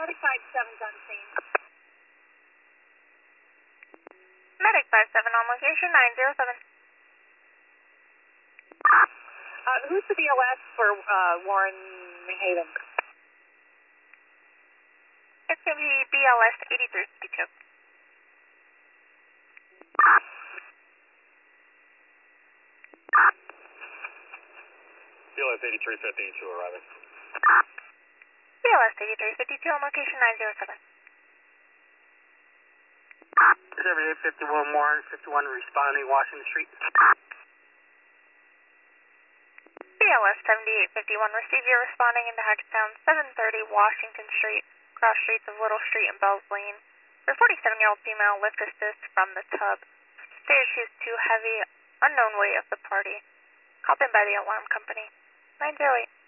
35-7's on scene. Medic 57 on location, 907. Who's the BOS for Warren Hayden? It's going to be BLS 8352. BLS 8352 arriving. BLS 8352 on location, 907. Every 851 Warren, 51 responding, Washington Street. BLS 7851, receive you responding into Hackettstown, 730 Washington Street, cross streets of Little Street and Bells Lane. For 47-year-old female, lift assist from the tub. Stated she's too heavy, unknown weight of the party. Called in by the alarm company. 908.